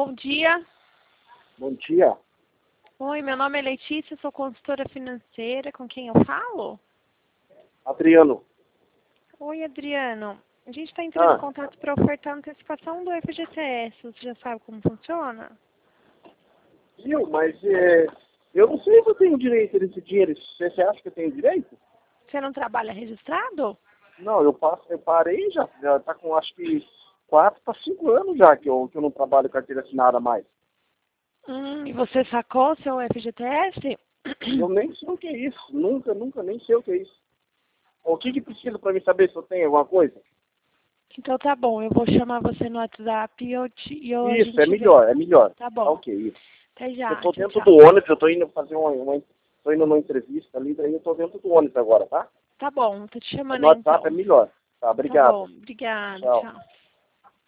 Bom dia. Bom dia. Oi, meu nome é Letícia, sou consultora financeira. Com quem eu falo? Adriano. Oi, Adriano. A gente está entrando em Ah, contato para ofertar antecipação do FGTS. Você já sabe como funciona? viu? Mas eu não sei se eu tenho direito desse dinheiro. Você acha que eu tenho direito? Você não trabalha registrado? Não, eu parei já tá com acho que 4 para 5 anos já que eu não trabalho carteira assinada mais. E você sacou seu FGTS? Eu nem sei o que é isso. Nunca nem sei o que é isso. O que precisa para mim saber se eu tenho alguma coisa? Então tá bom, eu vou chamar você no WhatsApp e a Isso, gente vê. é melhor. Tá Tá bom. ok, isso. Até Eu já. tô Tchau, dentro tchau. do ônibus, eu tô indo fazer tô indo numa entrevista ali, daí eu tô dentro do ônibus agora, tá? Tá bom, tô te chamando No aí WhatsApp é então. melhor. Tá, Tá obrigado. bom, obrigada, Tchau. tchau.